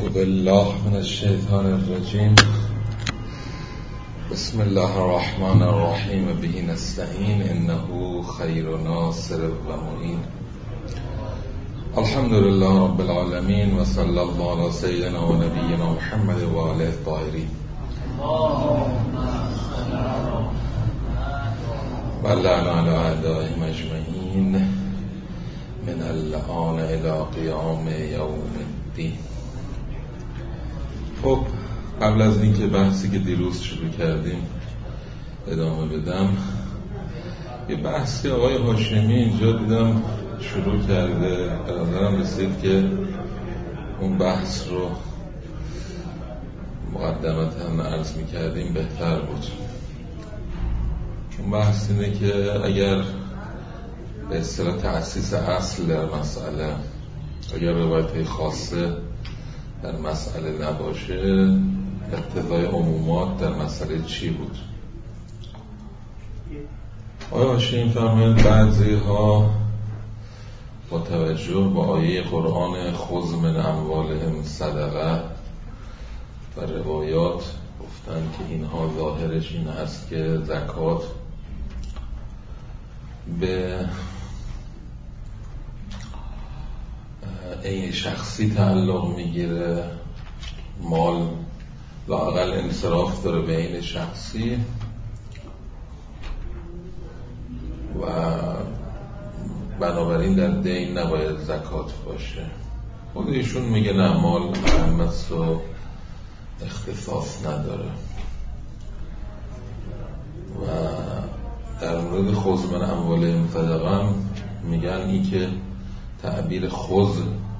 بالله من الشیطان الرجیم. بسم الله الرحمن الرحیم. به نستعین انه خیر ناصر و معین. الحمد لله رب العالمین و صلی الله علی سیدنا و نبینا محمد و آله الطاهرین. و لعن علی اعدائهم اجمعین من الآن الی قیام یوم الدین. خب قبل از اینکه بحثی که دیروز شروع کردیم ادامه بدم، یه بحثی آقای هاشمی اینجا دیدم شروع کرده، به نظرم رسید که اون بحث رو مقدمتا عرض میکردیم بهتر بود. اون بحث اینه که اگر به اصطلاح تأسیس اصل در مسئله، اگر روایت خاصه در مسئله نباشه، اقتضای عمومات در مسئله چی بود؟ آیا هاشمی فرمایند بعضی ها با توجه با آیه قرآن خذ من اموالهم صدقه و روایات گفتن که اینها ظاهرش این هست که زکات به این شخصی تعلق میگیره، مال لااقل انصراف داره به این شخصی و بنابراین در دین نباید زکات باشه. خود ایشون میگه نه، مال اهمیت و اختصاص نداره. و در مورد خذ من اموالهم صدقه میگن این که تعبیر خذ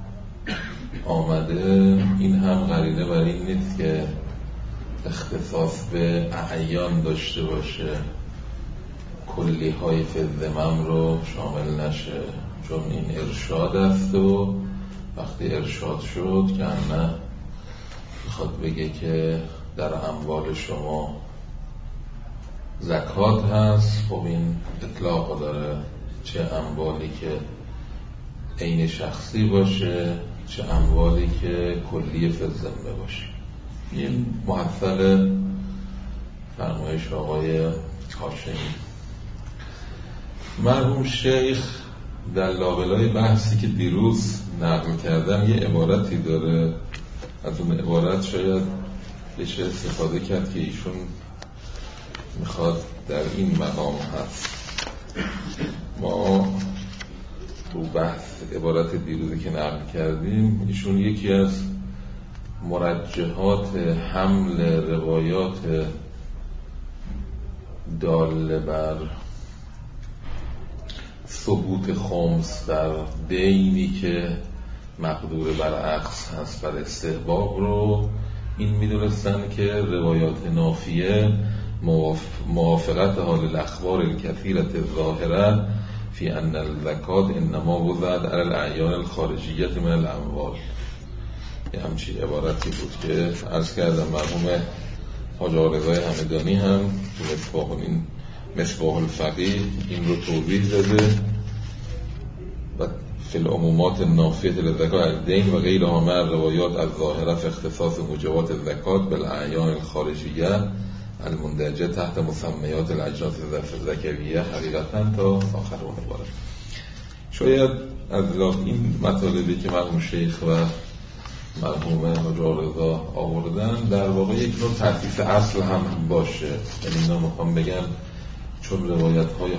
آمده این هم قرینه بر این نیست که اختصاص به اعیان داشته باشه، کلی های فذمم رو شامل نشه، چون این ارشاد است و وقتی ارشاد شد که نه میخواد بگه که در اموال شما زکات هست. خب این اطلاق داره، چه اموالی که عین شخصی باشه، چه اموالی که کلی فذمه باشه. این محصل فرمایش آقای هاشمی. مرحوم شیخ در لابلای بحثی که دیروز نقل کردم یه عبارتی داره، از اون عبارت شاید بشه استفاده کرد که ایشون میخواد در این مقام هست. ما رو بحث عبارت دیروزی که نقل کردیم، ایشون یکی از مرجحات حمل روایات داله بر ثبوت خمس در دینی که مقدور بر عقص هست بر استحباب رو این میدونستن که روایات نافیه موافقت حال الاخبار الکثیرة الظاهره فی ان الزکات انما وضعت علی الاعیان الخارجیه من الاموال. یه همچین عبارتی بود که عرض کردم مرحوم حاج آقا رضای همدانی هم تو مصباح الفقیه این رو توضیح داده و فی العمومات النافیه للزکات الدین و غیرها مع روایات الظاهره فی اختصاص موجبات الزکات بالاعیان الخارجیه المندرجه تحت مسمیات الاجناس ذکریه حقیقتا تا آخر اون عبارت. شاید از این مطالبی که مرحوم شیخ و مرحوم حاج آقا رضا آوردن در واقع یک نوع تحقیق اصل هم باشه. یعنی اینا میخوام بگم چون روایت های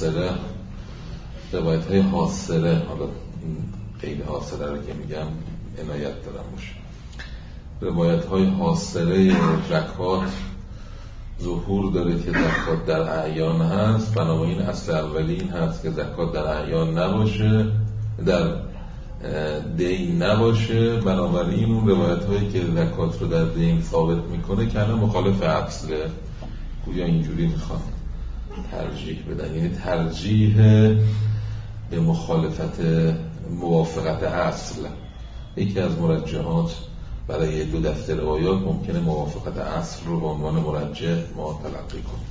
حاصله، حالا این قید حاصله رو که میگم عنایت دارم باشه، روایت های حاصله زکات ظهور داره که زکات در اعیان هست، بنابراین اصل اولی این هست که زکات در اعیان نباشه، در دین نباشه. بنابراین اون روایت هایی که زکات رو در دین ثابت میکنه که الان مخالف اصله، گویا اینجوری میخوان ترجیح بدن، یعنی ترجیح به موافقت اصل. یکی از مرجحات برای دو دسته روایات ممکنه موافقت اصل رو به عنوان مرجح ما تلقی کنیم.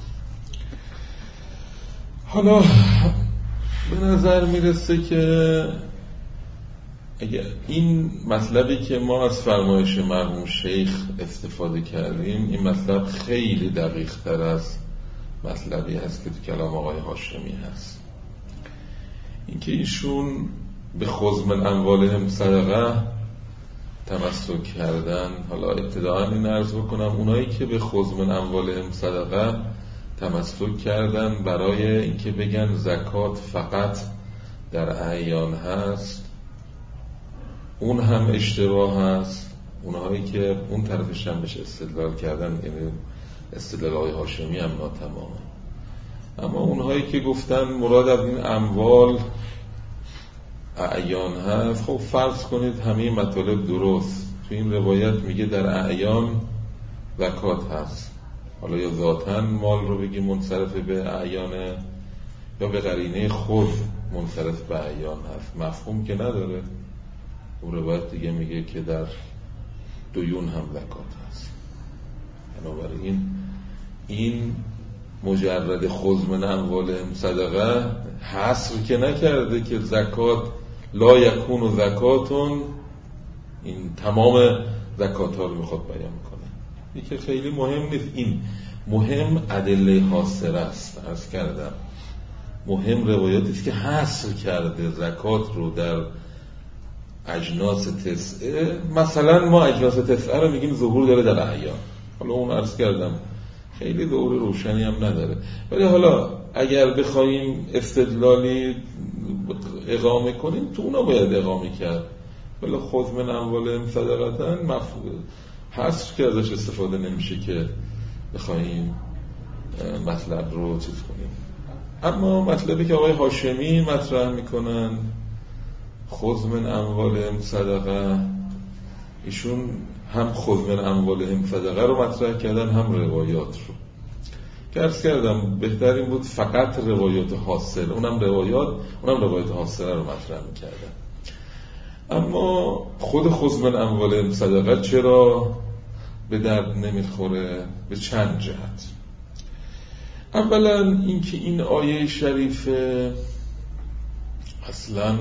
حالا به نظر میرسه که اگه این مطلبی که ما از فرمایش مرحوم شیخ استفاده کردیم، این مطلب خیلی دقیق تر از مطلبی هست که تو کلام آقای هاشمی هست. اینکه ایشون به خذ من اموالهم صدقه تمسک کردن. حالا ابتداء این عرض بکنم، اونایی که به خذ من اموالهم صدقه تمسک کردن برای اینکه بگن زکات فقط در اعیان هست، اون هم اشتباه هست. اونهایی که اون طرفش هم بهش استدلال کردن، یعنی استدلال آقای هاشمی هم ناتمامه. اما اونهایی که گفتن مراد از این اموال اعیان هست، خب فرض کنید همه مطالب درست. تو این روایت میگه در اعیان زکات هست، حالا یا ذاتاً مال رو بگی منصرف به اعیانه یا به قرینه خود منصرف به اعیان هست، مفهوم که نداره. اون روایت دیگه میگه که در دیون هم زکات هست. بنابراین این مجرد خذ من اموالهم صدقه حصر که نکرده که زکات لا یکون و زکاتون، این تمام زکات ها رو میخواد بیان کنه. این که خیلی مهم نیست، این مهم ادله حاصله است. عرض کردم مهم روایاتی است که حصر کرده زکات رو در اجناس تسعه. مثلا ما اجناس تسعه رو میگیم ظهور داره در اعیان، حالا اون عرض کردم خیلی ظهور روشنی هم نداره. ولی حالا اگر بخوایم استدلالی اقامه کنیم تو اونا باید اقامه کرد. ولی خذ من اموالهم صدقه حصر که ازش استفاده نمیشه که بخوایم مطلب رو چیز کنیم. اما مطلبی که آقای هاشمی مطرح میکنن، خذ من اموالهم صدقه، ایشون هم خذ من اموالهم صدقه رو مطرح کردن، هم روایات رو. که عرض کردم بهترین بود فقط روایات حاصل، اونم روایات حاصله رو مطرح میکردن. اما خود خذ من اموالهم صدقه چرا به درد نمیخوره؟ به چند جهت. اولا اینکه این آیه شریفه اصلا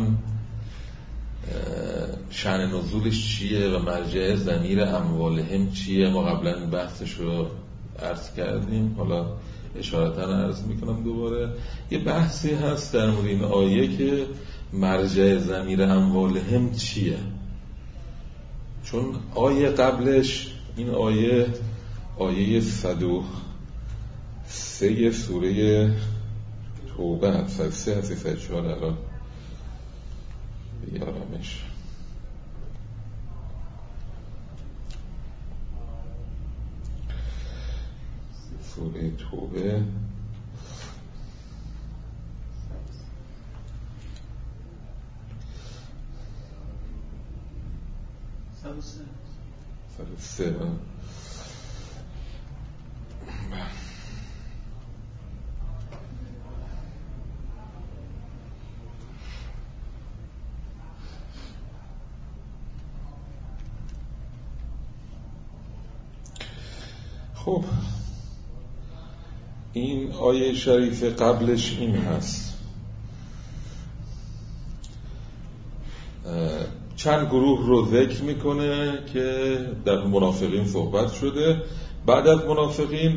شأن نزولش چیه و مرجع ضمیر اموالهم چیه، ما قبلا این بحثش رو عرض کردیم، حالا اشارتا عرض میکنم دوباره. یه بحثی هست در مورد این آیه که مرجع ضمیر اموالهم چیه، چون آیه قبلش، این آیه 103 سوره توبه، 103 هستی 104 الان بیارمش. سوره توبه سه خب این آیه شریف قبلش این هست، چند گروه رو ذکر میکنه که در منافقین صحبت شده. بعد از منافقین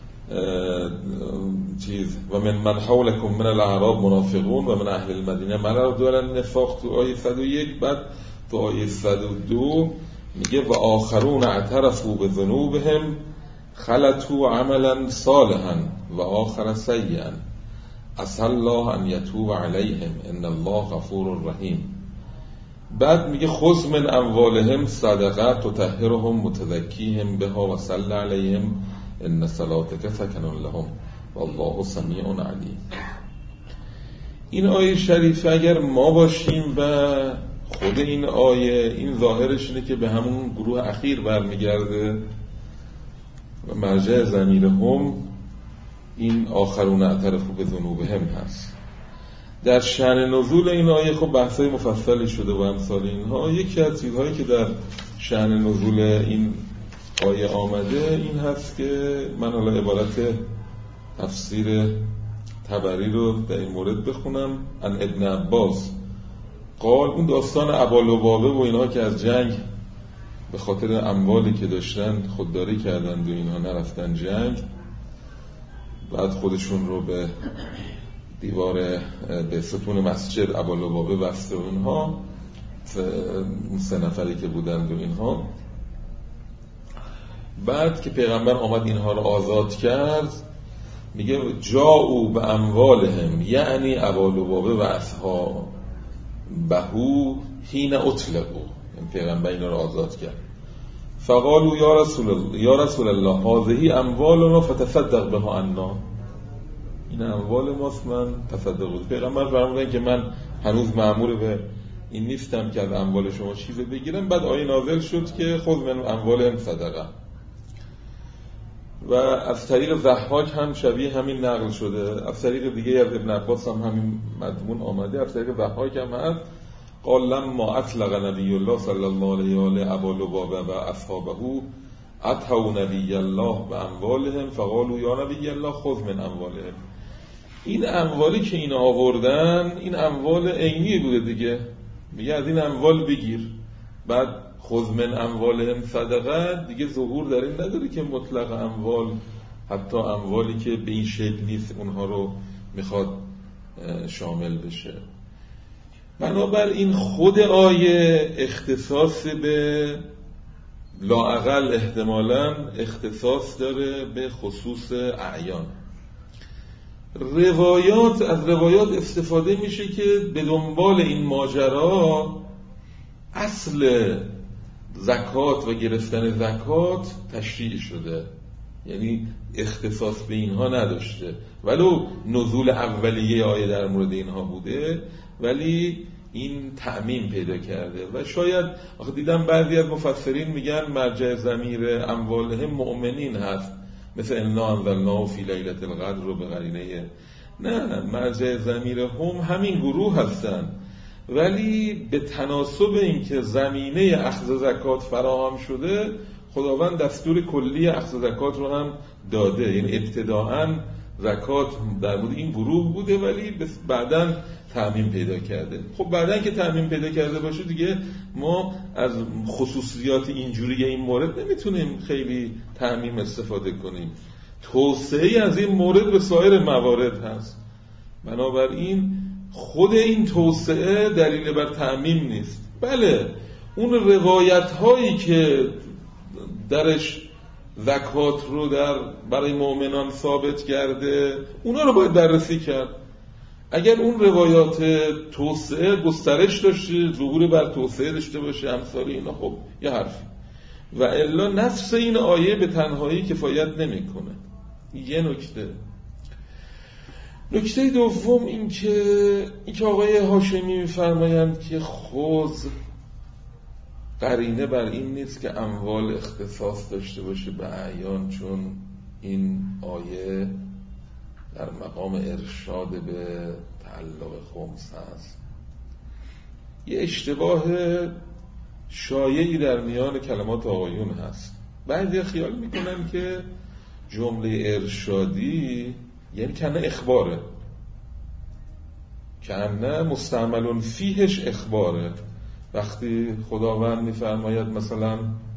و من حولکم من الاعراب منافقون و من اهل المدینه مرضوا علی النفاق تو آیه 101. بعد تو آیه 102 میگه و آخرون اعترفوا بذنوبهم خلطوا عملا صالحا و آخر سیئا عسى الله ان یتوب علیهم ان الله غفور رحیم. بعد میگه خذ من اموالهم صدقه تطهرهم متزکیهم بها و صل علیهم ان صلاتک سکن لهم والله سمیع علیم. این آیه شریف اگر ما باشیم و خود این آیه، این ظاهرش اینه که به همون گروه اخیر برمیگرده و مرجع ضمیر هم این آخرون اعترفوا بذنوبهم هست. در شأن نزول این آیه خب بحثای مفصلی شده و امثال اینها. یکی از چیزهایی که در شأن نزول این آیه آمده این هست که من حالا عبارت تفسیر طبری رو در این مورد بخونم. ان ابن عباس قال اون داستان ابالبابه و اینها که از جنگ به خاطر اموالی که داشتن خودداری کردند و اینها نرفتن جنگ، بعد خودشون رو به دیوار به ستون مسجد ابالبابه بسته و اینها، اون 3 نفری که بودند و اینها. بعد که پیغمبر آمد اینها رو آزاد کرد، میگه جاءوا به اموالهم، یعنی ابالبابه و اصحابه حین اطلقوا، این پیغمبر اینا رو آزاد کرد. فقالوا یا رسول الله هذه اموالنا فتصدق بها عنا، این اموال ماست، من تصدق بود. پیغمبر فرمودن که من هنوز مأمور به این نیستم که از اموال شما چیزی بگیرم. بعد آیه نازل شد که خذ من اموالهم صدقه، و از طریق ضحاک هم شبیه همین نقل شده، از طریق دیگه از ابن عباس هم همین مضمون آمده، از طریق ضحاک هم هست. قال لما اطلق نبی الله صلی الله علیه و آله ابالبابه و اصحابه اتوا نبی الله باموالهم فقالوا یا نبی الله خذ من اموالهم. این اموالی که اینا آوردن این اموال عینی بوده دیگه، میگه از این اموال بگیر. بعد خذ من اموالهم صدقه دیگه ظهور در این نداره که مطلق اموال، حتی اموالی که به این شکل نیست اونها رو میخواد شامل بشه. بنابراین خود آیه اختصاص به لااقل احتمالاً اختصاص داره به خصوص اعیان. از روایات استفاده میشه که به دنبال این ماجرا اصل زکات و گرفتن زکات تشریع شده، یعنی اختصاص به اینها نداشته، ولو نزول اولیه آیه در مورد اینها بوده، ولی این تعمیم پیدا کرده. و شاید آخه دیدم بعضی از مفسرین میگن مرجع ضمیر اموالهم مؤمنین هست، مثل انا انزلناه فی لیلة القدر رو به قرینه، نه، مرجع ضمیر هم همین گروه هستن، ولی به تناسب این که زمینه اخذ زکات فراهم شده، خداوند دستور کلی اخذ زکات رو هم داده. یعنی ابتداءً زکات در مورد این گروه بوده، ولی بعداً تعمیم پیدا کرده. خب بعداً که تعمیم پیدا کرده باشه دیگه ما از خصوصیات اینجوری این مورد نمیتونیم خیلی تعمیم استفاده کنیم. توسعه از این مورد به سایر موارد هست. بنابراین خود این توسعه دلیل بر تعمیم نیست. بله، اون روایت هایی که درش زکات رو برای مؤمنان ثابت کرده، اونا رو باید بررسی کرد. اگر اون روایات توسعه گسترش داشته، ظهور بر توسعه داشته باشه، امثال اینا، خب یه حرفی، و الا نفس این آیه به تنهایی کفایت نمیکنه. یه نکته دوم این که آقای هاشمی میفرمایند که خذ قرینه بر این نیست که اموال اختصاص داشته باشه به اعیان، چون این آیه در مقام ارشاد به تعلق خمس هست. یه اشتباه شایعی در میان کلمات آقایون هست. بعضی خیال میکنن که جمله ارشادی یعنی کنه اخباره، کنه مستعملون فیهش اخباره. وقتی خداوند میفرماید مثلا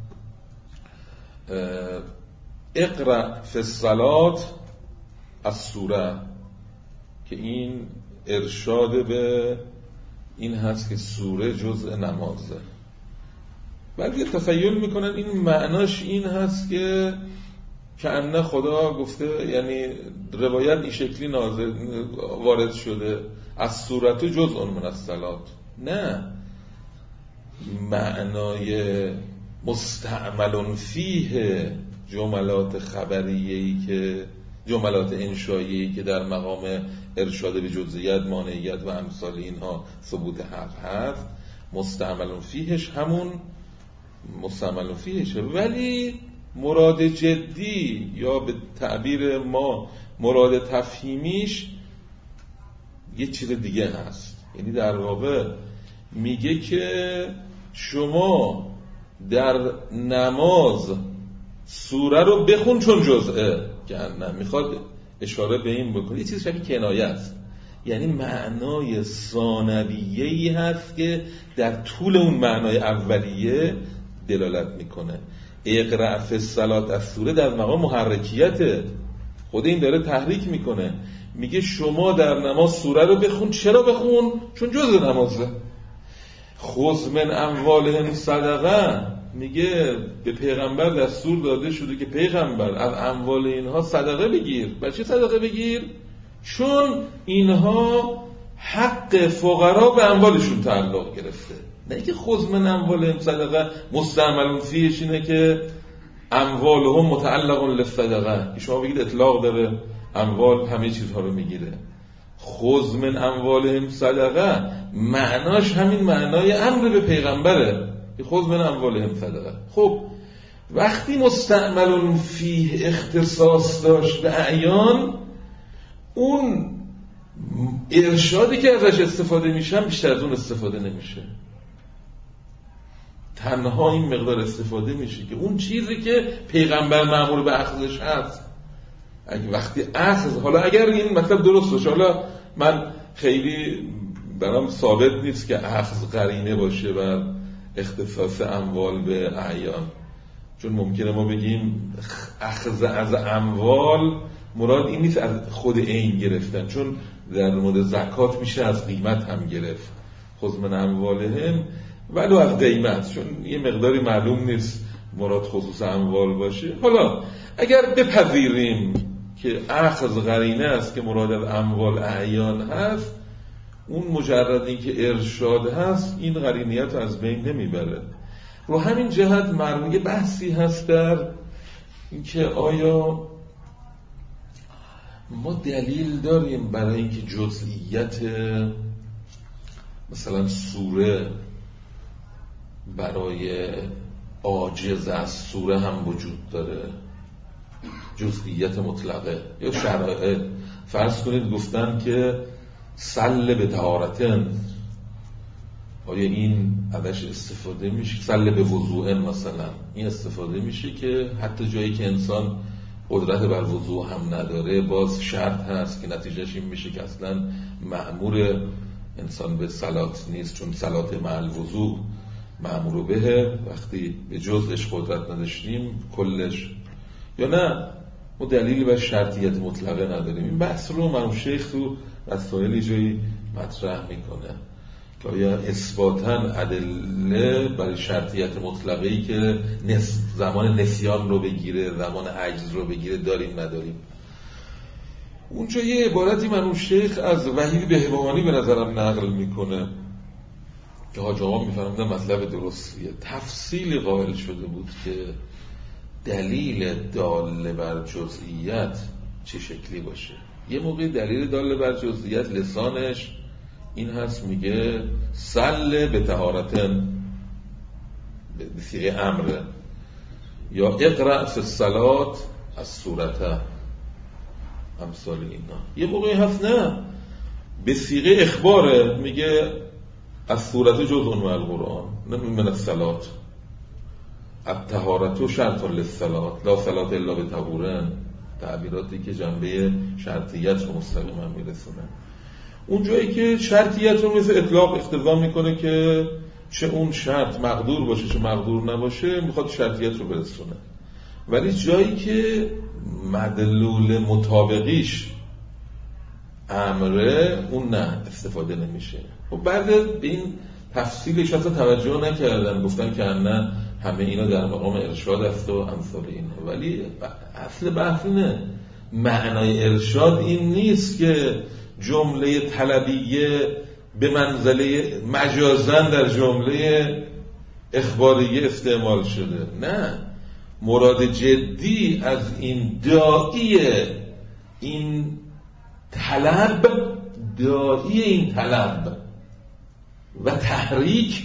اقرأ فی الصلاة السوره، که این ارشاد به این هست که سوره جزء نمازه. بعضی تخیل میکنن این معناش این هست که کأنه خدا گفته، یعنی روایت این شکلی وارد شده از سورت جزء من الصلاة. نه، معنای مستعمل فیه جملات خبریه‌ای که جملات انشایی‌ای که در مقام ارشاد به جزئیات، مانعیت و امثال اینها ثبوت حق هست، مستعمل فیهش همون مستعمل فیهشه، ولی مراد جدی یا به تعبیر ما مراد تفهیمیش یه چیز دیگه هست. یعنی در واقع میگه که شما در نماز سوره رو بخون چون جزئه، که نه، میخواد اشاره به این بکنه، یه چیز شبیه کنایه است. یعنی معنای ثانویه‌ای هست که در طول اون معنای اولیه دلالت میکنه. اقرأ فی الصلاة از سوره در مقام محرکیته، خود این داره تحریک میکنه، میگه شما در نماز سوره رو بخون. چرا بخون؟ چون جزء نمازه. خذ من اموالهم صدقه، میگه به پیغمبر دستور داده شده که پیغمبر از اموال اینها صدقه بگیر. برای چه صدقه بگیر؟ چون اینها حق فقرا به اموالشون تعلق گرفته. نه که خذ من اموالهم صدقه مستعمل فیهش اینه که اموالهم متعلق للصدقه، که شما بگید اطلاق داره، اموال همه چیزها رو میگیره. خذ من اموالهم صدقه معناش همین معنای امر به پیغمبره که خذ من اموالهم صدقه. خب وقتی مستعمل فیه اختصاص داشت به اعیان، اون ارشادی که ازش استفاده میشه بیشتر از اون استفاده نمیشه، تنها این مقدار استفاده میشه که اون چیزی که پیغمبر مأمور به اخذش هست. اگه وقتی اخذ، حالا اگر این مطلب درست باشه، حالا من خیلی برام ثابت نیست که اخذ قرینه باشه بر اختصاص اموال به اعیان، چون ممکنه ما بگیم اخذ از اموال مراد این نیست از خود عین گرفتن، چون در مورد زکات میشه از قیمت هم گرفت. خذ من اموالهم ولو از قیمت، چون یه مقداری معلوم نیست مراد خصوص اموال باشه. حالا اگر بپذیریم که اخذ قرینه است که مراد از اموال اعیان هست، اون مجرد این که ارشاد هست این قرینیت رو از بین نمیبره. رو همین جهت مرموی بحثی هست در این که آیا ما دلیل داریم برای اینکه جزئیت مثلا سوره برای عاجز از سوره هم وجود داره، جزئیت مطلقه یا شرایط. فرض کنید گفتن که سل به طهارتن، آیا این ازش استفاده میشه؟ سل به وضوء مثلا، این استفاده میشه که حتی جایی که انسان قدرت بر وضوء هم نداره باز شرط هست که نتیجهش این میشه که اصلا مأمور انسان به صلات نیست، چون صلات مع الوضوء مأمور به، وقتی به جزءش قدرت نداشتیم کلش. یا نه ما دلیلی بر شرطیت مطلقه نداریم. این بحث رو مرحوم شیخ تو رسائل جایی مطرح میکنه که آیا اثباتاً ادله برای شرطیت مطلقه‌ای که زمان نسیان رو بگیره، زمان عجز رو بگیره داریم نداریم. اونجا یه عبارتی مرحوم شیخ از وحید بهبهانی به نظرم نقل میکنه که حاج آقا میفرمودن مطلب درستیه. تفصیلی قائل شده بود که دلیل داله بر جزئیت چه شکلی باشه. یه موقع دلیل داله بر جزئیت لسانش این هست، میگه سل به طهارتن به صیغه امره، یا اقرأ فی الصلاة از سورته، امثال اینا. یه موقعی هست نه به صیغه اخباره، میگه از سورته جزء من القرآن نه من الصلاة، الطهارة شرط للصلاة لا صلاة الا بطهورن، تعبیراتی که جنبه شرطیت رو مستقیما میرسونه. اون جایی که شرطیت رو مثل اطلاق اقتضا میکنه که چه اون شرط مقدور باشه چه مقدور نباشه میخواد شرطیت رو برسونه، ولی جایی که مدلول مطابقیش امره اون نه استفاده نمیشه. و بعد به این تفصیلش اصلا توجه نکردن، گفتن که نه همه اینا در مقام ارشاد است و امثال اینا. ولی اصل بحث اینه، معنای ارشاد این نیست که جمله طلبیه به منزله مجازن در جمله اخباریه استعمال شده. نه، مراد جدی از این داعیه این طلب، داعی این طلب و تحریک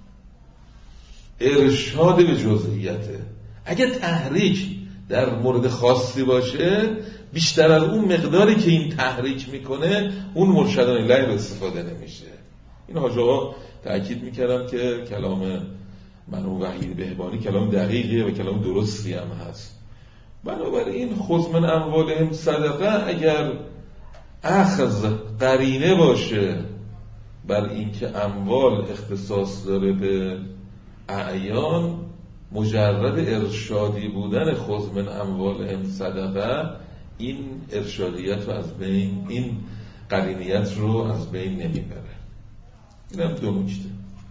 ارشاد به جزئیته. اگه تحریک در مورد خاصی باشه بیشتر از اون مقداری که این تحریک میکنه اون مرشدان الیه استفاده نمیشه. این حاج آقا تأکید میکردم که کلام مرحوم وحید بهبهانی کلام دقیقیه و کلام درستی هم هست. بنابراین خذ من اموالهم صدقه اگر اخذ قرینه باشه بر اینکه اموال اختصاص داره به اعیان، مجرد ارشادی بودن خذ من اموالهم صدقه این ارشادیت رو از بین، این قرینیت رو از بین نمیبره. اینم دو نکته.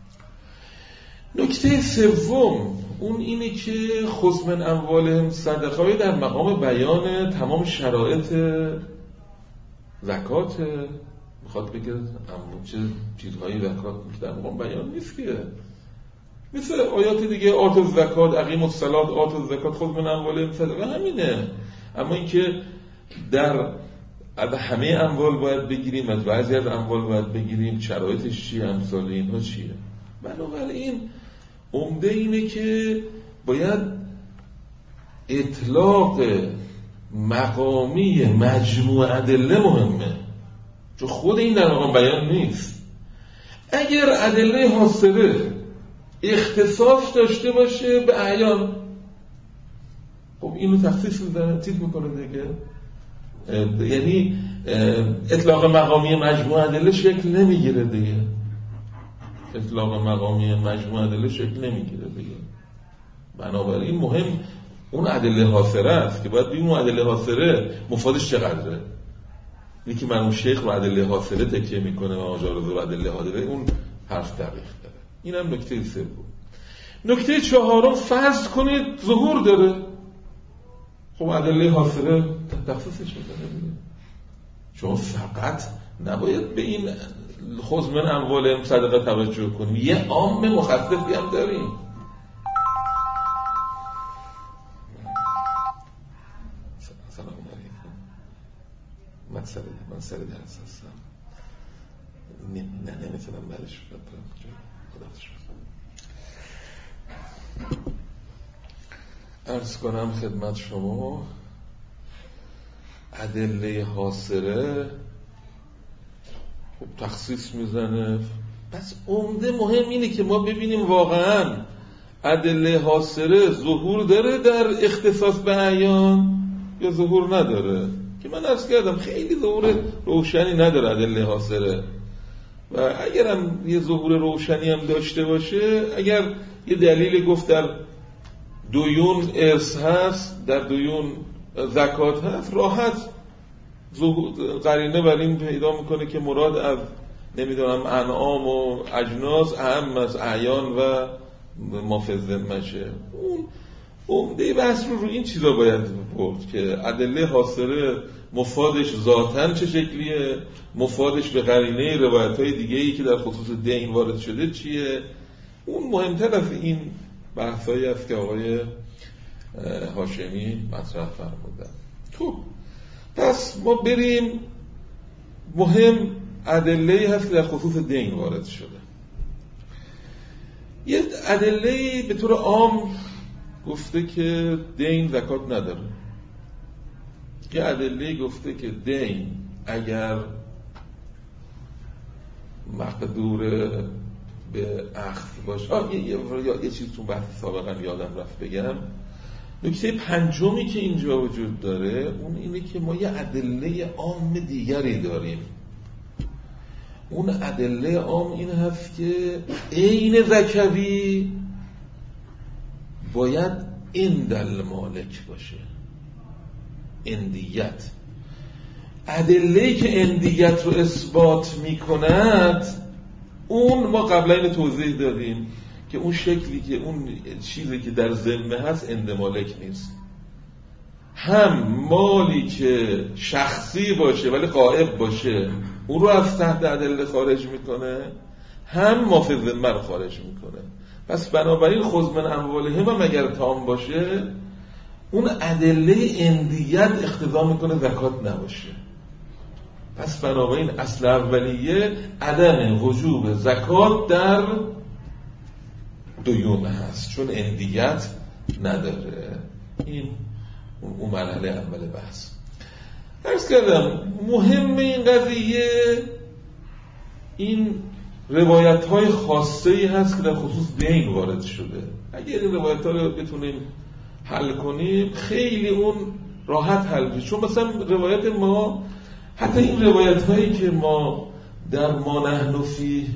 نکته سوم اون اینه که خذ من اموالهم صدقه در مقام بیان تمام شرایط زکات، میخواد بگه اما چه چیزهایی زکات در مقام بیان نیست که مثل آیات دیگه آت الزکات اقیم الصلات آت الزکات خذ من اموالهم صدقه همینه. اما اینکه در همه اموال باید بگیریم، از بعضی از اموال باید بگیریم، شرایطش چیه، امثال اینها چیه. بنابراین عمده اینه که باید اطلاق مقامی مجموع ادله مهمه، چون خود این در مقام بیان نیست. اگر ادله حاصله اختصاص داشته باشه به اعیان، خب اینو تخصیص می‌کنه، چیز میکنه دیگه. یعنی اطلاق مقامی مجموع ادله شکل نمیگیره دیگه. اطلاق مقامی مجموع ادله شکل نمیگیره دیگه. بنابراین مهم اون ادله حاصله است که باید ببینیم اون ادله حاصله مفادش چقدره. اینی که مرحوم شیخ رو ادله حاصله تکیه میکنه و آجارزه و ادله حاضره، اون حرف دقیق داره. اینم نکته سوم. نکته چهارم فرض کنید ظهور داره، خب ادله حاصله تخصیصش میکنه. شما فقط نباید به این خذ من اموالهم صدقه توجه کنیم، یه عام مخففی هم داریم. سلام علیکم. من سر درس هستم. نمیتونم بعدش بپرم. خداحافظ. عرض کنم خدمت شما ادله حاصله خب تخصیص میزنه. پس عمده مهم اینه که ما ببینیم واقعا ادله حاصله ظهور داره در اختصاص به اعیان یا ظهور نداره. که من عرض کردم خیلی ظهور روشنی نداره ادله حاصله، و اگرم یه ظهور روشنی هم داشته باشه، اگر یه دلیل گفت در دیون ارث هست، در دیون زکات هست، راحت قرینه بر این پیدا میکنه که مراد از نمیدونم انعام و اجناس اهم از اعیان و مافذمشه. اون عمده بحث رو این چیزا باید برد که ادله حاصله مفادش ذاتن چه شکلیه، مفادش به قرینه روایت‌های دیگه‌ای که در خصوص دین وارد شده چیه. اون مهمتر از این بحثایی است که آقای هاشمی مطرح فرمودن. خب پس ما بریم، مهم ادله‌ای هست که در خصوص دین وارد شده. یه ادله‌ای به طور عام گفته که دین زکات نداره. یه ادله‌ای گفته که دین اگر مقدور به اخذ باشه. یه چیز تو بحث سابقا یادم رفت بگم. نکته پنجمی که اینجا وجود داره اون اینه که ما یه ادله عام دیگری داریم. اون ادله عام این هست که عین زکوی باید اندل مالک باشه، اندیت. ادله‌ای که اندیت رو اثبات میکند اون ما قبلا این توضیح دادیم که اون شکلی که اون چیزی که در ذمه هست اند مالک نیست. هم مالی که شخصی باشه ولی غائب باشه اون رو از تحت ادله خارج میکنه، هم ما فی ذمه رو خارج میکنه. پس بنابراین خذ من اموالهم هم اگر تام باشه اون ادله اندیت اقتضا میکنه زکات نباشه. پس بنابراین اصل اولیه عدم وجوب زکات در دیون هست، چون اندیت نداره. این اون مرحله اول بحث. عرض کردم مهم این قضیه این روایت های خاصه ای هست که در خصوص دین وارد شده. اگر این روایت ها رو بتونیم حل کنیم خیلی اون راحت حل میشه. چون مثلا روایت ما حتی این روایت هایی که ما در ما نحن فیه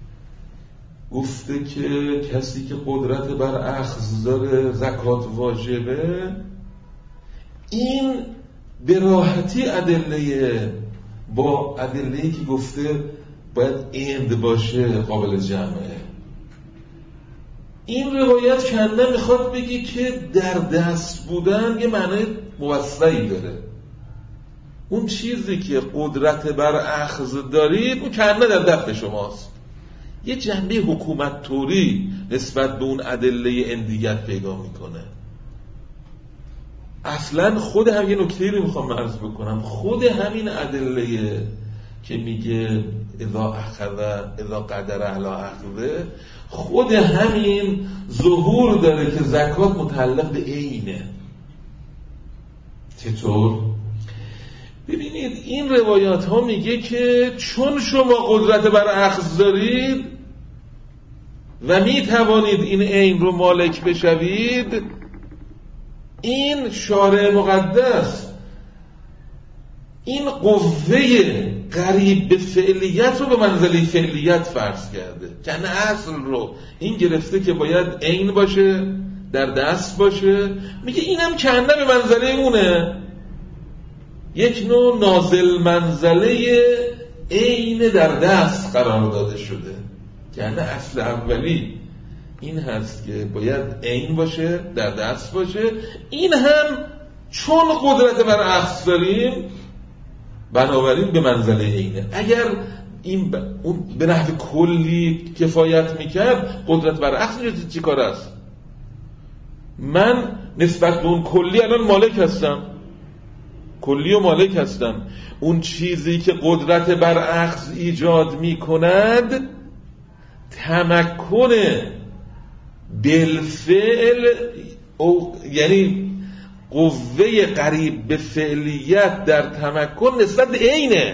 گفته که کسی که قدرت بر اخذ داره زکات واجبه، این به راحتی ادله با ادله‌ای که گفته باید اند باشه قابل جمعه. این روایت کنده میخواد بگی که در دست بودن یه معنی موسعی داره. اون چیزی که قدرت بر اخذ دارید اون کنده در دست شماست. یه جنبه حکومت طوری نسبت به اون ادله اندیت پیدا میکنه. اصلا خود هم یه نکته رو میخوام عرض بکنم، خود همین ادله که میگه اذا قدر علی اخذه، خود همین ظهور داره که زکات متعلق به عینه. چطور؟ ببینید این روایات ها میگه که چون شما قدرت بر اخذ دارید و میتوانید این عین رو مالک بشوید، این شارع مقدس این قوه قریب به فعلیت رو به منزله فعلیت فرض کرده. یعنی اصل رو این گرفته که باید عین باشه، در دست باشه، میگه اینم کنده به منزله اونه، یک نوع نازل منزله عین در دست قرار داده شده. یعنی اصل اولی این هست که باید عین باشه، در دست باشه. این هم چون قدرت بر اخذ داریم بنابراین به منزله عینه. اگر این اون به نحو کلی کفایت میکرد، قدرت بر اخذ اینجا چی کار است؟ من نسبت به اون کلی الان مالک هستم، کلی و مالک هستم. اون چیزی که قدرت بر اخذ ایجاد میکند تمکن بالفعل، یعنی قوه قریب به فعلیت در تمکن نسبت به عینه.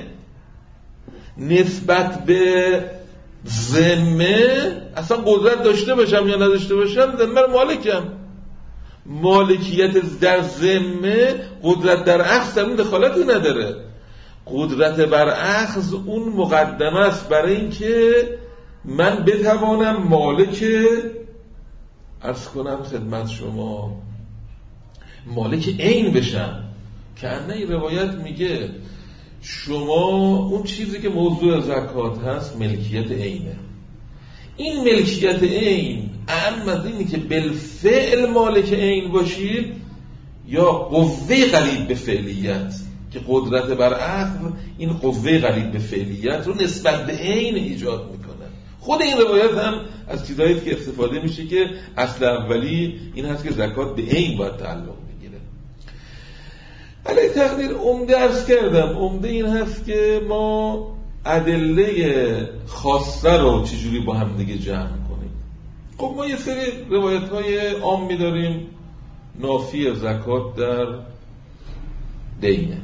نسبت به ذمه اصلا قدرت داشته باشم یا نداشته باشم، ذمه رو مالکم. مالکیت در ذمه قدرت در اخذ در اون دخالتی نداره. قدرت بر اخذ اون مقدمه است برای اینکه من بتوانم مالک، عرض کنم خدمت شما، مالک عین بشم. که این روایت میگه شما اون چیزی که موضوع زکات هست ملکیت عینه. این ملکیت عین اهم از اینی که بالفعل مالک عین باشید یا قوه قریب به فعلیت که قدرت بر اخذ این قوه قریب به فعلیت رو نسبت به عین ایجاد میکنه. خود این روایت هم از چیزایی که استفاده میشه که اصل اولی این هست که زکات به عین باید تعلق بگیره. علی تقدیر عمده عرض کردم، عمده این هست که ما ادله خاصه رو چجوری با هم دیگه جمع کنیم. خب ما یه سری روایت های عامی داریم نافی زکات در دینه.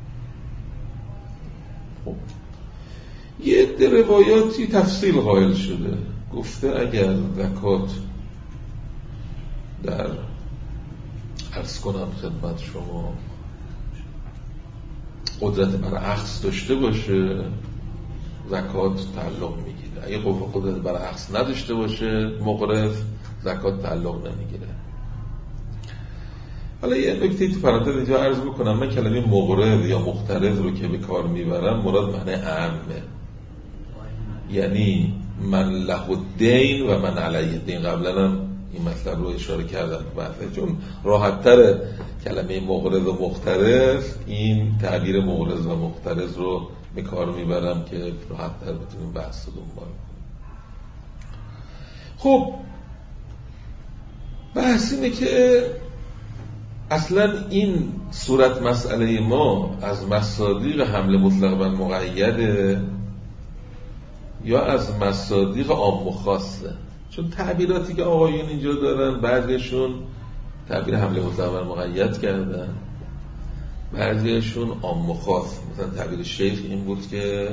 خب یه عده روایاتی تفصیل قائل شده، گفته اگر زکات در عرض کنم خدمت شما قدرت بر اخذ داشته باشه زکات تعلق میگیره، اگه قدرت بر اخذ نداشته باشه مقرض زکات تعلق نمیگیره. حالا یه نکته تو پرانتز اینجا عرض بکنم، من کلمه مقرض یا مقترض رو که به کار میبرم مراد معنی عامه، یعنی من له الدین و من علیه الدین. قبلا هم این مطلب رو اشاره کردم بحثه، چون راحت‌تر کلمه مقرض و مقترض، این تعبیر مقرض و مقترض رو به کار میبرم که راحت‌تر بتونیم بحث رو دنبال کنیم. خب بحث اینه که اصلا این صورت مسئله ما از مصادیق حمل مطلق و مقیده یا از مصادیق عام و خاصه؟ چون تعبیراتی که آقایون اینجا دارن بعضیشون تعبیر حمل مطلق و مقید کردن، بعضیشون عام و خاص. مثلا تعبیر شیخ این بود که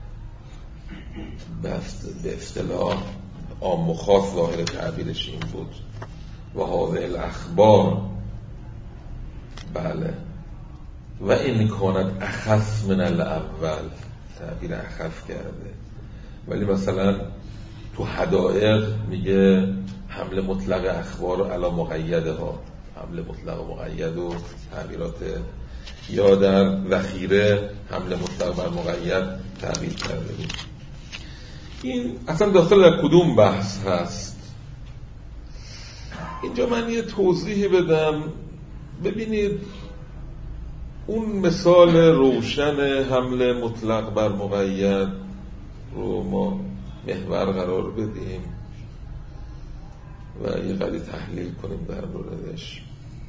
به اصطلاح عام و خاص ظاهر تعبیرش این بود و هذه الاخبار، بله و این کانت اخف من الاول، تعبیر اخف کرده. ولی مثلا تو حدائق میگه حمل مطلق اخبار علی مقیده ها، حمل مطلق و مقید و تعبیرات، یا در ذخیره حمل مطلق بر مقید تعبیر کرده بود. این اصلا داخل در کدوم بحث هست؟ اینجا من یه توضیحی بدم. ببینید اون مثال روشن حمل مطلق بر مقید رو ما محور قرار بدیم و یه قدری تحلیل کنیم در موردش.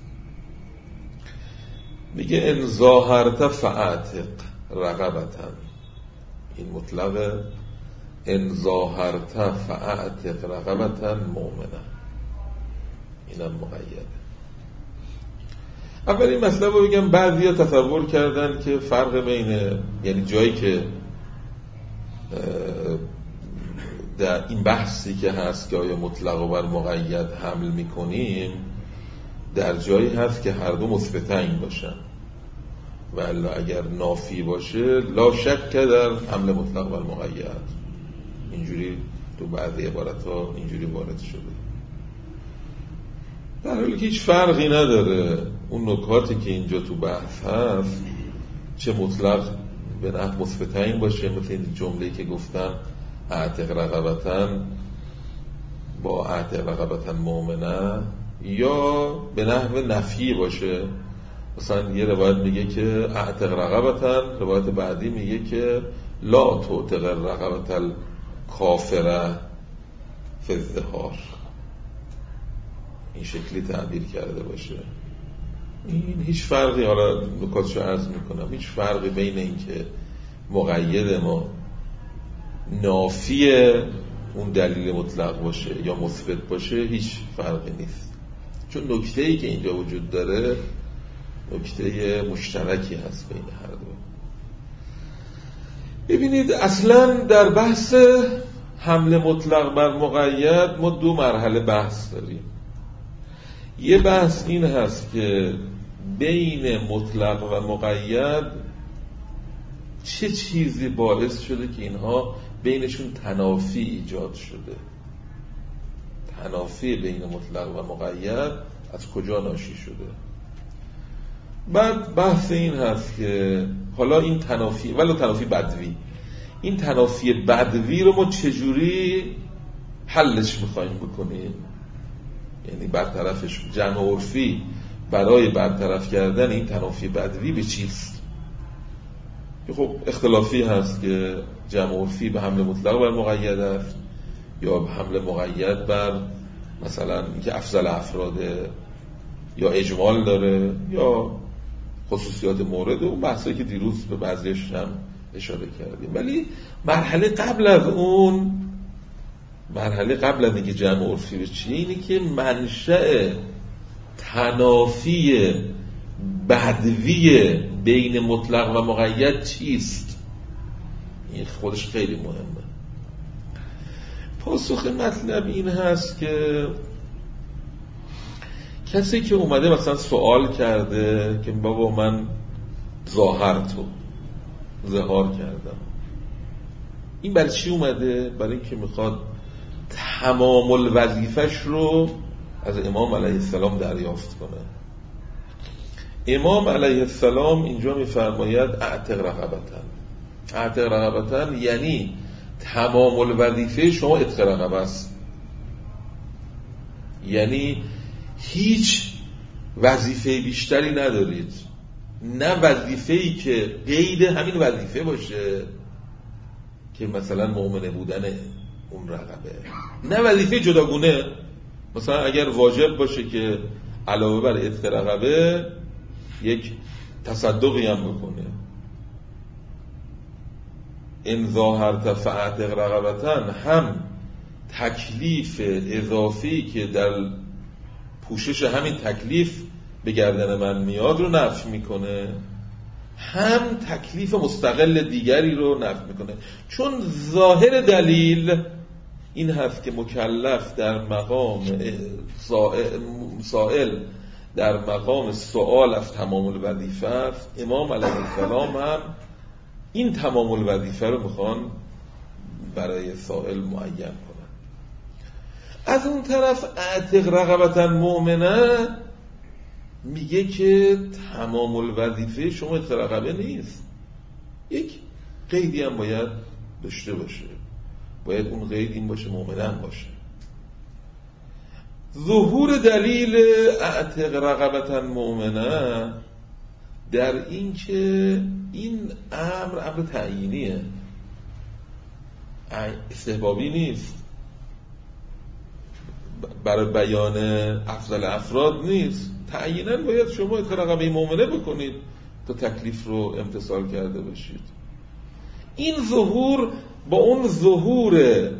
میگه ان ظاهرت فاعتق رقبتا، این مطلق ان ظاهرت فاعتق رقبتا مؤمنه، اینم مقیده. اول این مطلب رو بگم، بعضیا تصور کردن که فرق بین، یعنی جایی که در این بحثی که هست که آیا مطلق و بر مقید حمل میکنیم، در جایی هست که هر دو مثبتین باشن، و الا اگر نافی باشه لا شک در حمل مطلق بر مقید. اینجوری تو بعضی عبارت ها اینجوری وارد شده، در حالی که هیچ فرقی نداره. اون نکاتی که اینجا تو بحث هست، چه مطلق به نحو مثبتین باشه، مثل این جمله‌ای که گفتم اعتق رقبتن با اعتق رقبتن مؤمنه، یا به نحو نفی باشه. مثلا یه روایت میگه که اعتق رقبتن، روایت بعدی میگه که لا تعتق رقبتل کافره فی الظهار، این شکلی تعبیر کرده باشه. این هیچ فرقی، حالا نکاتشو عرض میکنم، هیچ فرقی بین این که مقید ما نافی اون دلیل مطلق باشه یا مثبت باشه هیچ فرقی نیست، چون نکته‌ای که اینجا وجود داره نکته مشترکی هست بین هر دو. ببینید اصلا در بحث حمل مطلق بر مقید ما دو مرحله بحث داریم. یه بحث این هست که بین مطلق و مقید چه چیزی باعث شده که اینها بینشون تنافی ایجاد شده، تنافی بین مطلق و مقید از کجا ناشی شده. بعد بحث این هست که حالا این تنافی، ولو تنافی بدوی، این تنافی بدوی رو ما چجوری حلش میخواییم بکنیم، یعنی برطرفش، جمع عرفی برای برطرف کردن این تنافی بدوی به چیست؟ خب اختلافی هست که جمع عرفی به حمل مطلق بر مقید است یا به حمل مقید بر مثلا اینکه افضل افراده، یا اجمال داره یا خصوصیات مورد، و بحثایی که دیروز به بعضیش هم اشاره کردیم. ولی مرحله قبل از اون، مرحله قبل از اینکه جمع عرفی به چیه، اینه که منشأ تنافی بدوی بین مطلق و مقید چیست؟ این خودش خیلی مهمه. پاسخ مطلب این هست که کسی که اومده مثلا سوال کرده که بابا من ظاهر تو ظهار کردم، این برای چی اومده؟ برای اینکه میخواد تمام الوظیفش رو از امام علیه السلام دریافت کنه. امام علیه السلام اینجا میفرماید اعتق رقبتن. اعتق رقبتن یعنی تمام الوظیفه شما اعتق رقبه است، یعنی هیچ وظیفه بیشتری ندارید، نه وظیفه‌ای که قید همین وظیفه باشه که مثلا مؤمنه بودن اون رقبه، نه وظیفه جداگونه. مثلا اگر واجب باشه که علاوه بر عتق رقبه یک تصدقی هم بکنه، ان ظاهرت فاعتق رقبتن، هم تکلیف اضافی که در پوشش همین تکلیف به گردن من میاد رو نفی میکنه، هم تکلیف مستقل دیگری رو نفی میکنه. چون ظاهر دلیل این هست که مکلف در مقام سائل در مقام سوال از تمام الوظیفه است. امام علیه السلام هم این تمام الوظیفه رو میخوان برای سائل معین کنن. از اون طرف اعتق رقبة مؤمنه میگه که تمام الوظیفه شما اعتق رقبه نیست، یک قیدی هم باید داشته باشه، باید اون قید این باشه مؤمنان باشه. ظهور دلیل اعتق رقبة مؤمنه در این که این امر تعیینیه، استحبابی نیست، برای بیان افضل افراد نیست. تعییناً باید شما اعتق رقبه مؤمنه بکنید تا تکلیف رو امتثال کرده باشید. این ظهور با اون ظهور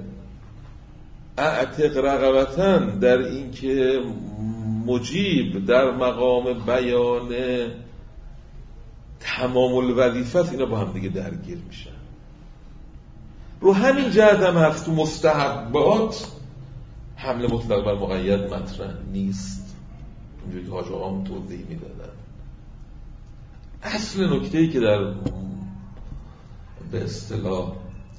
اعتق رقبة در این که مجیب در مقام بیان تمام الوظیفه، اینا با هم دیگه درگیر میشن. رو همین جهت هم هست تو مستحبات حمل مطلق بر مقید مطرح نیست، اونجوری که حاج آقام توضیح میدادن. اصل نکته‌ای که در به اصطلاح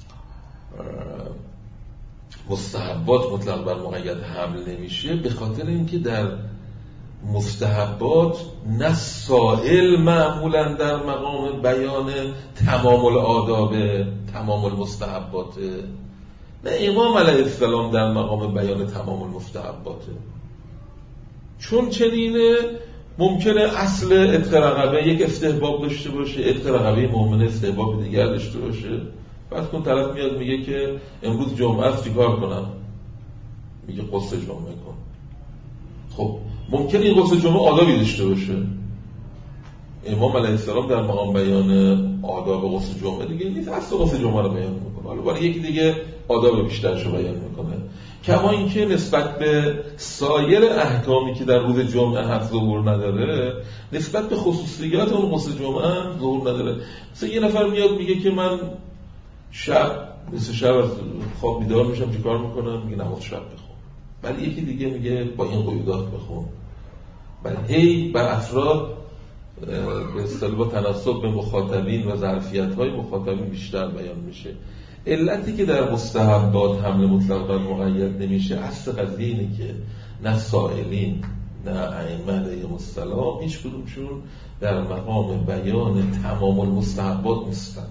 مستحبات مطلق بر مقید حمل نمیشه به خاطر اینکه در مستحبات نه سائل معمولا در مقام بیان تمام الآداب تمام المستحبات، نه امام علیه السلام در مقام بیان تمام المستحبات. چون چنینه ممکنه اصل اعتق رقبه یک استحباب داشته باشه، اعتق رقبه مؤمنه استحباب دیگر داشته باشه. بعد کن طرف میاد میگه که امروز جمعه است چیکار کنم؟ میگه غسل جمعه کن. خب ممکنه این غسل جمعه آدابی داشته باشه، امام علیه السلام در مقام بیان آداب غسل جمعه دیگه نیست، اصل غسل جمعه رو بیان میکنه، حالا برای یکی دیگه آداب بیشترش رو بیان میکنه. کما اینکه نسبت به سایر احکامی که در روز جمعه هست ظهور نداره، نسبت به خصوصیات اون غسل جمعه هم ظهور نداره. مثلا یه نفر میاد میگه که من شب از خواب بیدار میشم چیکار میکنم؟ میگه نماز شب بخون. ولی یکی دیگه میگه با این قیودات بخون. ولی هی بر افراد به اصطلاح با تناسب به مخاطبین و ظرفیت‌های مخاطبین بیشتر بیان میشه. علتی که در مستحبات حمل مطلق بر مقید نمیشه، اصل قضیه اینه که نه سائلین نه ائمه علیهم السلام هیچ کدومشون در مقام بیان تمام المستحبات نیستن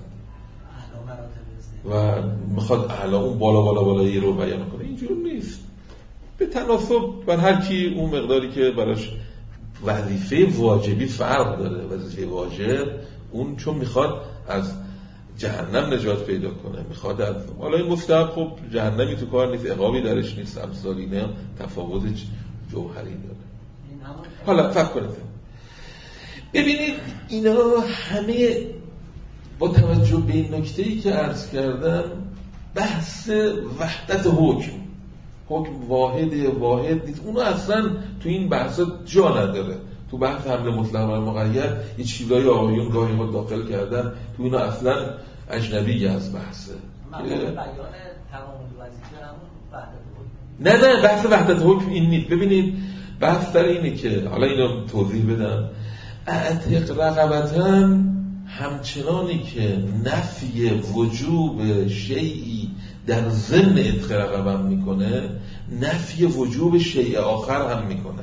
و میخواد اعلی اون بالایی رو بیان کنه. اینجور نیست. به تناسب بر هر کی اون مقداری که براش وظیفه واجبی فرق داره. وظیفه واجب اون چون میخواد از جهنم نجات پیدا کنه، میخواد از حالا این مستحب خب جهنمی تو کار نیست، عقابی درش نیست، امثال اینا تفاوت جوهری داره. حالا فکر کنید ببینید اینا همه با توجه به این نکته‌ای که عرض کردم بحث وحدت حکم واحد نیست، اونو اصلا تو این بحثا جا نداره. تو بحث حمل مطلق بر مقید یه چیزای آقایون گاهی ما داخل کردن تو اینا، اصلا اجنبی از بحثه. بیان تمام وظیفه همون نه بحث وحدت حکم این نیست. ببینید بحث در اینه که حالا اینو توضیح بدم. اعتق رقبة همچنانی که نفی وجوب شیئی در ضمن اعتق رقبه میکنه، نفی وجوب شیء آخر هم میکنه.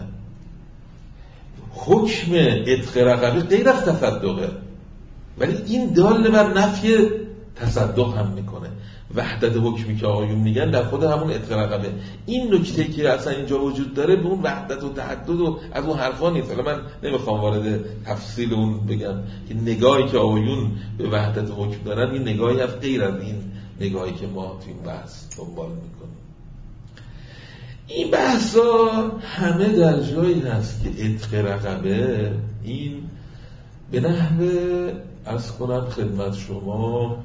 حکم اعتق رقبه غیر از تصدقه، ولی این دال بر نفی تصدق هم میکنه. وحدت حکمی که آقایون میگن در خود همون اعتق رقبه. این نکته که اصلا اینجا وجود داره به اون وحدت و تعدد و از اون حرفا نیست. حالا من نمیخوام وارد تفصیل اون بگم که نگاهی که آقایون به وحدت حکم دارن این نگاهی از غیر از این نگاهی که ما تو این بحث دنبال میکنیم. این بحثا همه در جایی هست که اعتق رقبه این به نحو عرض کنم خدمت شما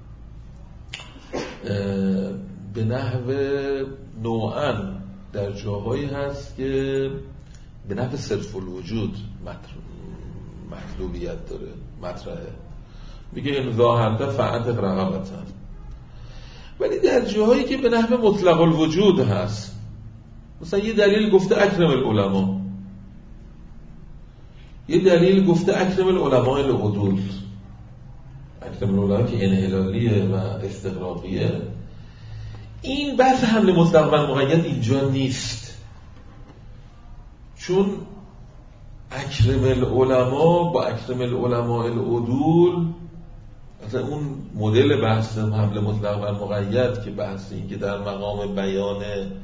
به نحو نوعاً در جاهایی هست که به نحو صرف الوجود مطلوبیت داره، مطرحه. میگه این ظاهرته فاعتق رقبة. ولی در جاهایی که به نحو مطلق الوجود هست، مثلا یه دلیل گفته اکرم العلماء، یه دلیل گفته اکرم العلماء العدول، اکرم العلماء که انحلالیه و استغراقیه. این بحث حمل مطلق بر مقید اینجا نیست، چون اکرم العلماء با اکرم العلماء العدول، مثلا اون مدل بحث حمل مطلق بر مقید که بحث این که در مقام بیان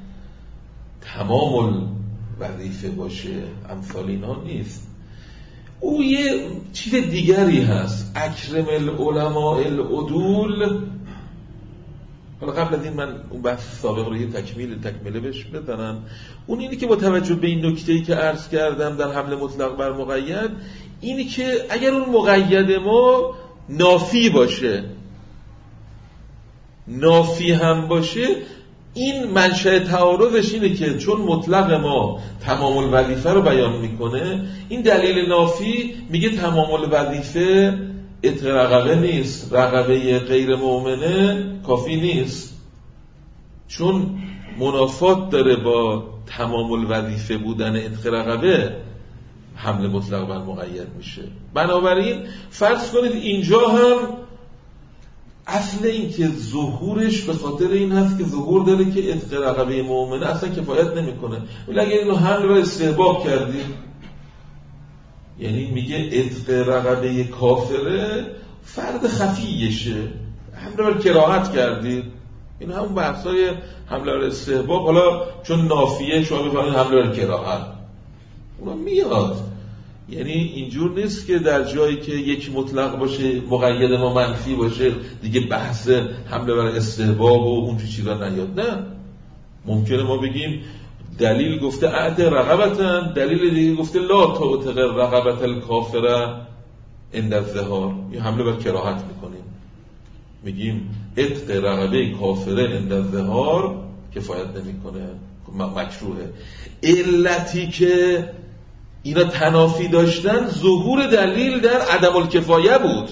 تمام الوظیفه باشه امثال اینا نیست. او یه چیز دیگری هست، اکرم العلماء العدول. حالا قبل از این من اون بحث سابق رو یه تکمیله بهش بزنم. اون اینی که با توجه به این نکته‌ای که عرض کردم در حمل مطلق بر مقید، اینی که اگر اون مقید ما نافی باشه، نافی هم باشه، این منشأ تعارضش اینه که چون مطلق ما تمام الوظیفه رو بیان میکنه، این دلیل نافی میگه تمام الوظیفه عتق رقبه نیست، رقبه غیر مؤمنه کافی نیست، چون منافات داره با تمام الوظیفه بودن عتق رقبه، حمل مطلق بر مقید میشه. بنابراین فرض کنید اینجا هم اصل این که ظهورش به خاطر این هست که ظهور داره که عتق رقبه مؤمنه اصلا کفایت نمیکنه، ولی اگر اینو حمل و استحباب کردیم، یعنی میگه عتق رقبه کافره فرد خفیشه، حمل و کراهت کردید، این همون بحثای حمل و استحباب. حالا چون نافیه شما بفرمایید حمل و کراهت اونا میاد، یعنی اینجور نیست که در جایی که یک مطلق باشه مقید ما منفی باشه دیگه بحث حمله بر استحباب و اون چیزا نیاد. نه، ممکنه ما بگیم دلیل گفته اعد رقبتن، دلیل دیگه گفته لا تعتق رقبت الکافره عند الظهار، یه حمله بر کراهت میکنیم، میگیم عتق رقبه کافره عند الظهار کفایت نمیکنه، مکروهه. علتی که اینا تنافی داشتن ظهور دلیل در عدم الکفایه بود،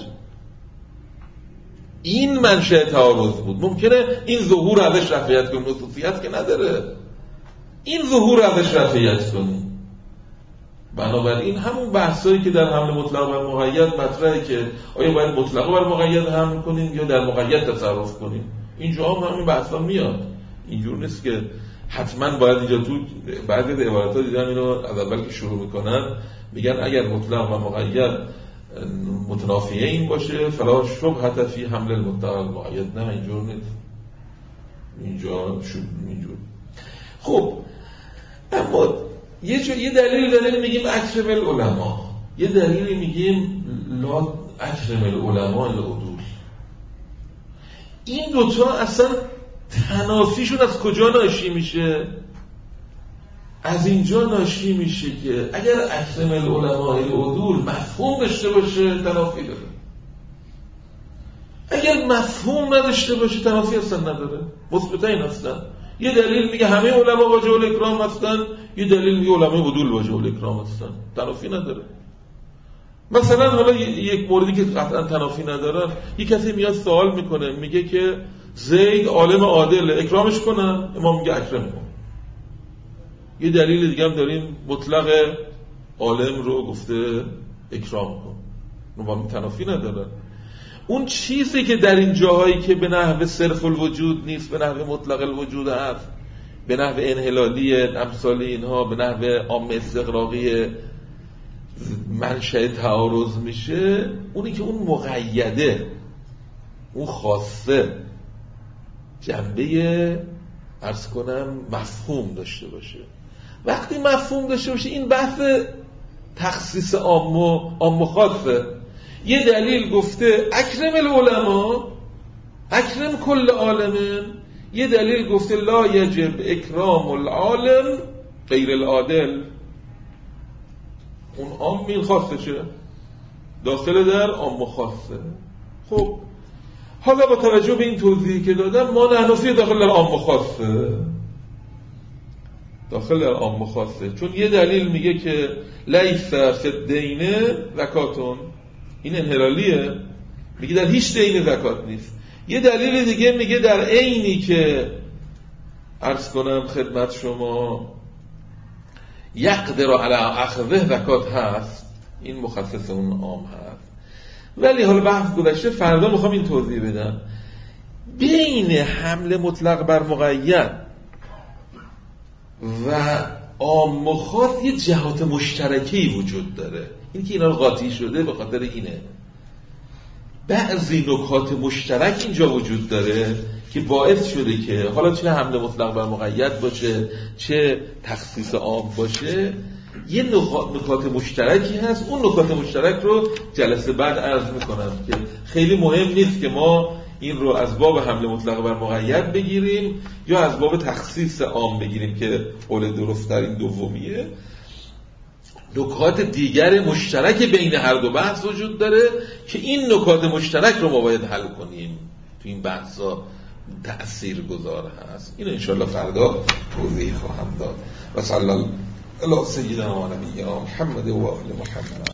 این منشأ تعارض بود. ممکنه این ظهور ازش رفعیت کنیم، خصوصیت که نداره، این ظهور ازش رفعیت کنیم. بنابراین همون بحثایی که در حمل مطلق بر مقید مطرحه که آیا باید مطلق بر مقید حمل کنیم یا در مقید تصرف کنیم، اینجا هم همین بحثا میاد. اینجور نیست که حتما باید اینجا تو بعضی از عبارات ها دیدم اینو از اول که شروع میکنن میگن اگر مطلق و مقید متنافیه این باشه فلا شبهة فی حمل المطلق المقید. نه، اینجور نیست، اینجور. خب اما یه دلیل داریم میگیم اکرم العلماء، یه دلیلی میگیم لا اکرم العلماء العدول. این دوتا اصلا تنافیشون از کجا ناشی میشه؟ از اینجا ناشی میشه که اگر اکرم العلماء العدول مفهوم داشته باشه تنافی داره، اگر مفهوم نداشته باشه تنافی اصلا نداره، مثبتین هستن. یه دلیل میگه همه علما واجب الاکرام هستن، یه دلیل میگه علمای عدول واجب الاکرام هستن، تنافی نداره. مثلا حالا یک موردی که قطعا تنافی نداره، یک کسی میاد سوال میکنه میگه که زید عالم عادل، اکرامش کنم؟ امام میگه اکرم کن. یه دلیل دیگه هم داریم مطلق عالم رو گفته اکرام کن، امام تنافی نداره. اون چیزی که در این جاهایی که به نحو صرف الوجود نیست، به نحو مطلق الوجود هست، به نحو انحلالی امثال اینها، به نحو عام استغراقی منشأ تعارض میشه، اونی که اون مقیده، اون خاصه جنبه عرض کنم مفهوم داشته باشه. وقتی مفهوم داشته باشه این بحث تخصیص عام و خاصه. یه دلیل گفته اکرم العلماء، اکرم کل عالمین، یه دلیل گفته لا یجب اکرام العالم غیر العادل. اون عام این خاصشه، داخل در عام و خاصه. خب حالا با توجه به این توضیحی که دادم ما نحنفی داخل در عام و خاصه، داخل در عام و خاصه، چون یه دلیل میگه که لیس فی الدین زکاتون، این انحلالیه، میگه در هیچ دین زکات نیست. یه دلیل دیگه میگه در عینی که عرض کنم خدمت شما یقدر علی اخذه زکات هست، این مخصص اون عام هست. ولی حالا بحث گذشته، فردا میخوام این توضیح بدم. بین حمل مطلق بر مقید و عام و خاص یه جهات مشترکی وجود داره. این که اینا رو قاطی شده به خاطر اینه. بعضی نکات مشترک اینجا وجود داره که باعث شده که حالا چه حمل مطلق بر مقید باشه چه تخصیص عام باشه، یه نکات مشترکی هست. اون نکات مشترک رو جلسه بعد عرض میکنم که خیلی مهم نیست که ما این رو از باب حمل مطلق بر مقید بگیریم یا از باب تخصیص عام بگیریم که قول درست در این دومیه. نکات دیگر مشترک بین هر دو بحث وجود داره که این نکات مشترک رو ما باید حل کنیم. تو این بحثا تأثیر گذار هست. اینو انشاءالله فردا توضیح خواهم داد. و صلی الله علی سیدنا و نبینا محمد و آل محمد.